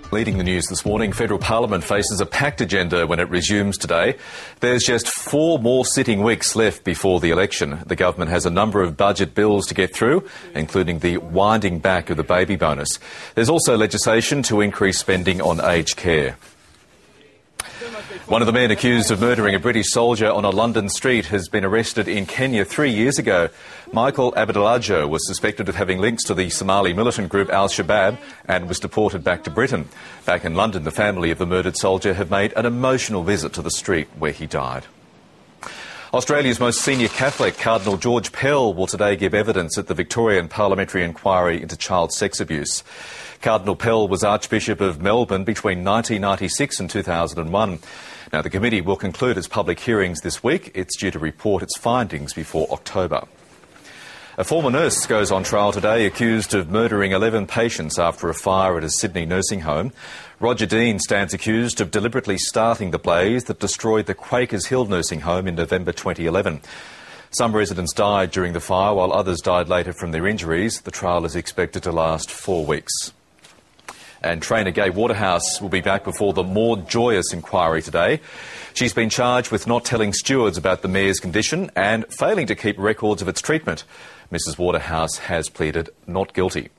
Leading the news this morning, Federal Parliament faces a packed agenda when it resumes today. There's just 4 more sitting weeks left before the election. The government has a number of budget bills to get through, including the winding back of the baby bonus. There's also legislation to increase spending on aged care. One of the men accused of murdering a British soldier on a London street has been arrested in Kenya 3 years ago. Michael Abdulajo was suspected of having links to the Somali militant group Al-Shabaab and was deported back to Britain. Back in London, the family of the murdered soldier have made an emotional visit to the street where he died. Australia's most senior Catholic, Cardinal George Pell, will today give evidence at the Victorian Parliamentary Inquiry into child sex abuse. Cardinal Pell was Archbishop of Melbourne between 1996 and 2001. Now, the committee will conclude its public hearings this week. It's due to report its findings before October. A former nurse goes on trial today accused of murdering 11 patients after a fire at a Sydney nursing home. Roger Dean stands accused of deliberately starting the blaze that destroyed the Quakers Hill nursing home in November 2011. Some residents died during the fire while others died later from their injuries. The trial is expected to last 4 weeks. And trainer Gai Waterhouse will be back before the more joyous inquiry today. She's been charged with not telling stewards about the mare's condition and failing to keep records of its treatment. Mrs Waterhouse has pleaded not guilty.